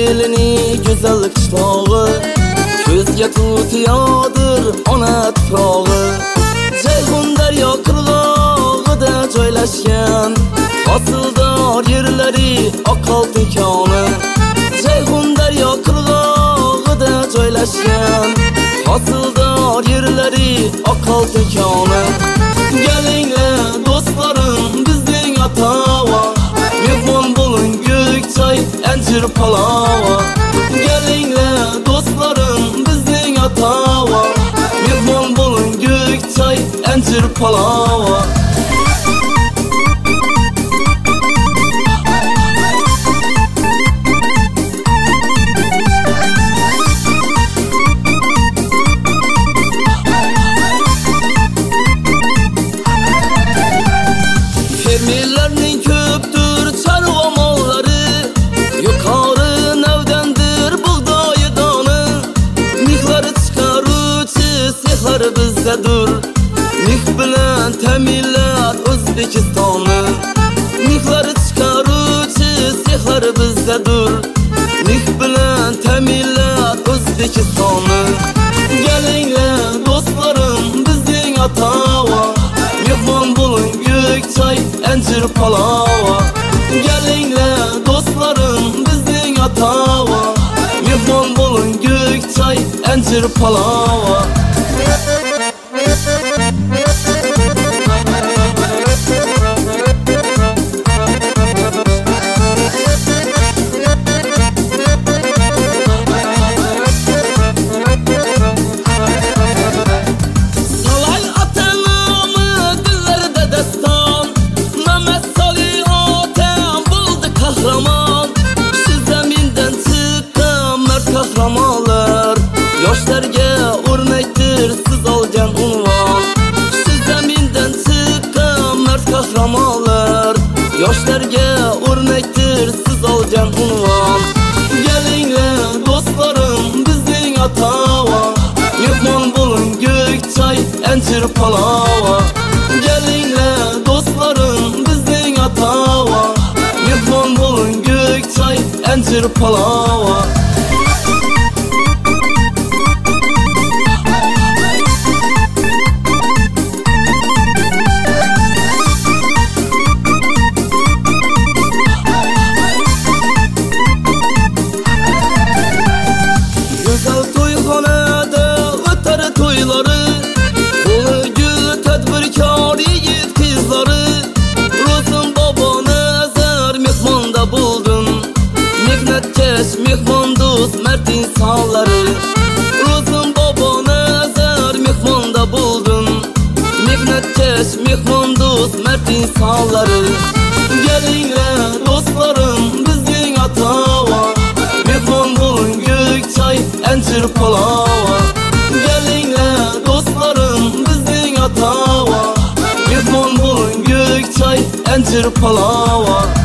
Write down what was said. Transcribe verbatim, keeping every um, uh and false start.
elini güzel kışlağı, Közge tutuyordur ona tuprağı. Ceyhun derya kırlağıda joylashgan, Hosildor yerleri oqolti koni. Ceyhun derya kırlağıda joylashgan, Hosildor yerleri oqolti koni. Gelinglar dostlarım bizning atava, mehmon bo'lin Gökçay anjir palava. Gelinglar dostlarım bizning atava, mehmon bo'lin Gökçay anjir palava. Fermerlarning ko'pdir chorva mollari, yuqori navdandir bug'doyi doni. Mixlari chiqaruvchi sexlar bizdadir, mix bilan ta'minlar O'zbekistonni. Mixlari chiqaruvchi sexlar bizdadir, mix bilan ta'minlar O'zbekistonni. Gelinglar dostlarım bizning atava, mehmon bo'lin Gökçay anjir palava. Gelinglar dostlarım bizning atava, mehmon bo'lin Gökçay anjir palava. Kahramanlar, yoshlarga o'rnakdir siz olgan unvon. Siz zamindan chiqqan mard kahramonlar, yoshlarga o'rnakdir siz olgan unvon. Gelinglar dostlarım bizning atava, mehmon bo'lin Gökçay anjir palava. Gelinglar dostlarım bizning atava, mehmon bo'lin Gökçay anjir palava. Güzel to'yxonada o'tar to'ylari, qo'li gul tadbirkor yigit qizlari. Ro'zim bobo nazar mehmonda bo'ldim, mehnatkash mehmon do'st mard insonlari. Ro'zim bobo nazar mehmonda bo'ldim, mehnatkash mehmon do'st mard insonlari. Gelinglar dostlarım bizning atava, mehmon bo'lin Gökçay anjir palava. Gelinglar dostlarım bizning atava, mehmon bo'lin Gökçay anjir palava.